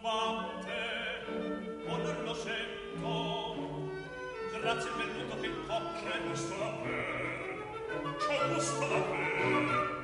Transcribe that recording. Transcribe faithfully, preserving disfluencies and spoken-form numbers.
batte, o non lo sento. Grazie al velluto che copre. C'è gusto da per, c'è gusto da per.